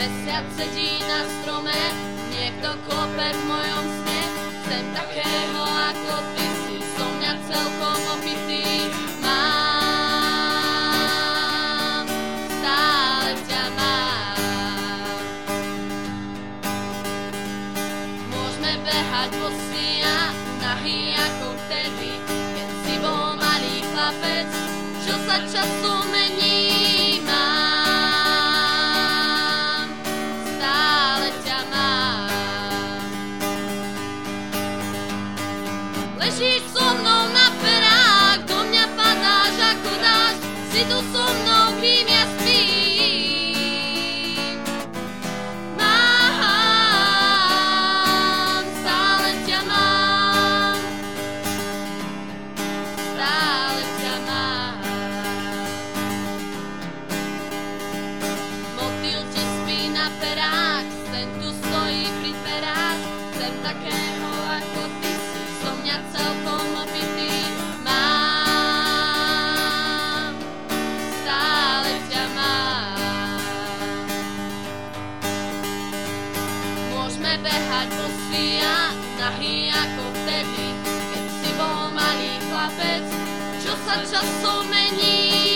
Mesiac sedí na strome, niekto klope v mojom sne. Chcem takého ako ty si, som mňa celkom opitý. Mám, stále ťa mám. Môžeme behať bosí a nahý ako vtedy, keď si bol malý chlapec, čo sa času mení. Ležíš so mnou na perách, do mňa padáš ako dáš, si tu so mnou, kým ja spím. Mám, stále ťa mám, stále ťa mám. Motýl ti spí na perách, sen tu stojí pri perách, chcem takého ako ty. Celkom opitý mám, stále ťa mám. Môžeme behať bosí a nahý ako vtedy, keď si bol malý chlapec, čo sa časom mení.